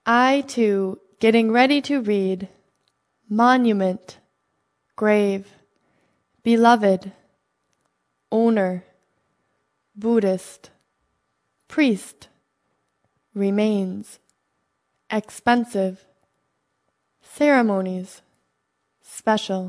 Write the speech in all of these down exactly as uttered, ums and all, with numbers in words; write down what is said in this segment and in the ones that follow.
I, too, getting ready to read. Monument, grave, beloved, owner, Buddhist, priest, remains, expensive, ceremonies, special.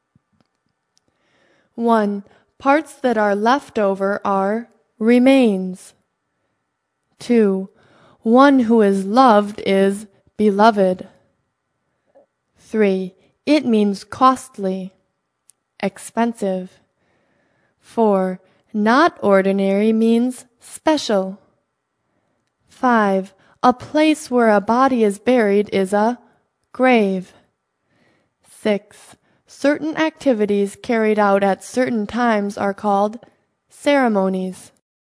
one. Parts that are left over are remains. two. One who is loved is beloved. three. It means costly, expensive. four. Not ordinary means special. five. A place where a body is buried is a grave. six. Certain activities carried out at certain times are called ceremonies.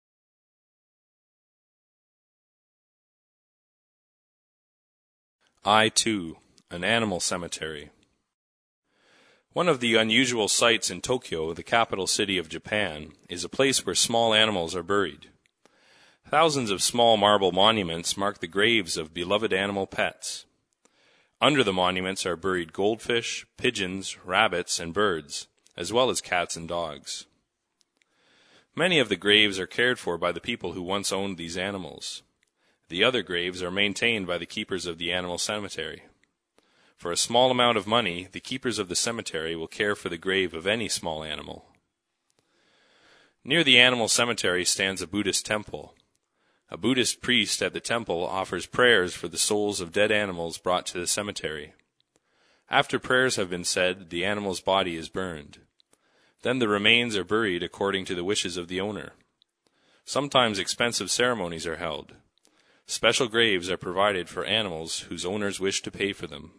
I, too, an animal cemetery. One of the unusual sights in Tokyo, the capital city of Japan, is a place where small animals are buried. Thousands of small marble monuments mark the graves of beloved animal pets. Under the monuments are buried goldfish, pigeons, rabbits, and birds, as well as cats and dogs. Many of the graves are cared for by the people who once owned these animals. The other graves are maintained by the keepers of the animal cemetery. For a small amount of money, the keepers of the cemetery will care for the grave of any small animal. Near the animal cemetery stands a Buddhist temple. A Buddhist priest at the temple offers prayers for the souls of dead animals brought to the cemetery. After prayers have been said, the animal's body is burned. Then the remains are buried according to the wishes of the owner. Sometimes expensive ceremonies are held. Special graves are provided for animals whose owners wish to pay for them.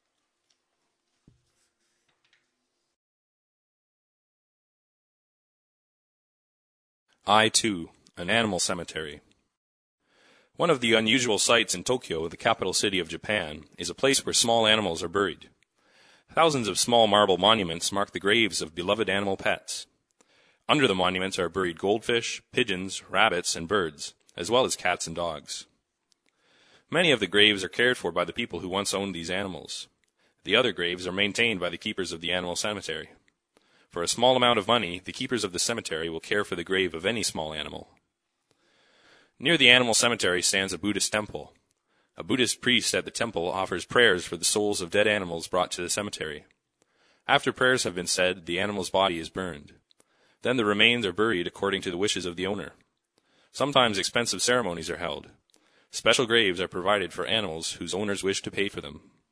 I, too, an animal cemetery. One of the unusual sights in Tokyo, the capital city of Japan, is a place where small animals are buried. Thousands of small marble monuments mark the graves of beloved animal pets. Under the monuments are buried goldfish, pigeons, rabbits, and birds, as well as cats and dogs. Many of the graves are cared for by the people who once owned these animals. The other graves are maintained by the keepers of the animal cemetery. For a small amount of money, the keepers of the cemetery will care for the grave of any small animal. Near the animal cemetery stands a Buddhist temple. A Buddhist priest at the temple offers prayers for the souls of dead animals brought to the cemetery. After prayers have been said, the animal's body is burned. Then the remains are buried according to the wishes of the owner. Sometimes expensive ceremonies are held. Special graves are provided for animals whose owners wish to pay for them.